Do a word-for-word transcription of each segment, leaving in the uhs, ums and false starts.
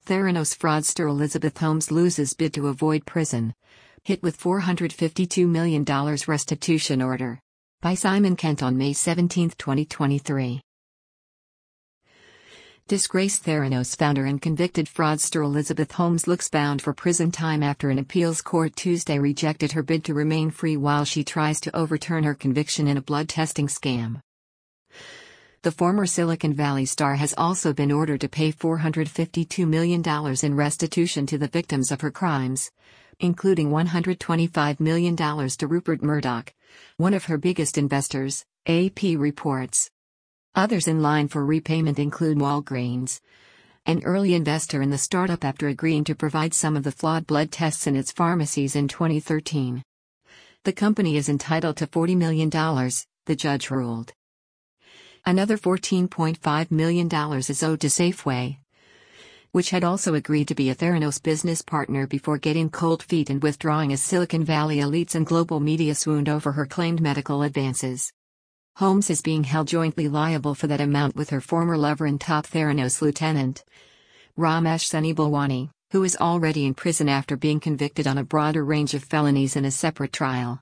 Theranos fraudster Elizabeth Holmes loses bid to avoid prison. Hit with four hundred fifty-two million dollars restitution order. By Simon Kent on May seventeenth, twenty twenty-three. Disgraced Theranos founder and convicted fraudster Elizabeth Holmes looks bound for prison time after an appeals court Tuesday rejected her bid to remain free while she tries to overturn her conviction in a blood testing scam. The former Silicon Valley star has also been ordered to pay four hundred fifty-two million dollars in restitution to the victims of her crimes, including one hundred twenty-five million dollars to Rupert Murdoch, one of her biggest investors, A P reports. Others in line for repayment include Walgreens, an early investor in the startup after agreeing to provide some of the flawed blood tests in its pharmacies in twenty thirteen. The company is entitled to forty million dollars, the judge ruled. Another fourteen point five million dollars is owed to Safeway, which had also agreed to be a Theranos business partner before getting cold feet and withdrawing as Silicon Valley elites and global media swooned over her claimed medical advances. Holmes is being held jointly liable for that amount with her former lover and top Theranos lieutenant, Ramesh Sunnybalwani, who is already in prison after being convicted on a broader range of felonies in a separate trial.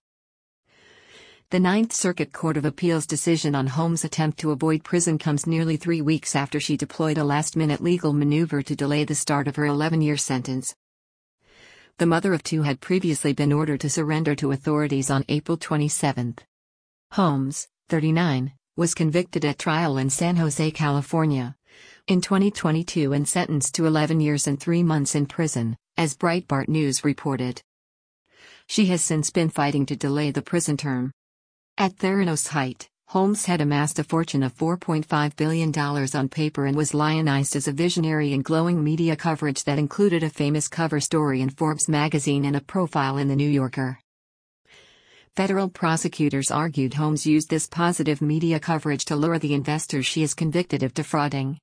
The Ninth Circuit Court of Appeals decision on Holmes' attempt to avoid prison comes nearly three weeks after she deployed a last-minute legal maneuver to delay the start of her eleven-year sentence. The mother of two had previously been ordered to surrender to authorities on April twenty-seventh. Holmes, thirty-nine, was convicted at trial in San Jose, California, in twenty twenty-two and sentenced to eleven years and three months in prison, as Breitbart News reported. She has since been fighting to delay the prison term. At Theranos' height, Holmes had amassed a fortune of four point five billion dollars on paper and was lionized as a visionary in glowing media coverage that included a famous cover story in Forbes magazine and a profile in The New Yorker. Federal prosecutors argued Holmes used this positive media coverage to lure the investors she is convicted of defrauding.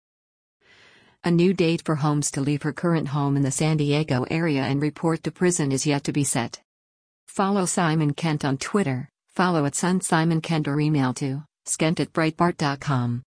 A new date for Holmes to leave her current home in the San Diego area and report to prison is yet to be set. Follow Simon Kent on Twitter. Follow at Sun Simon Kent or email to skent at breitbart dot com.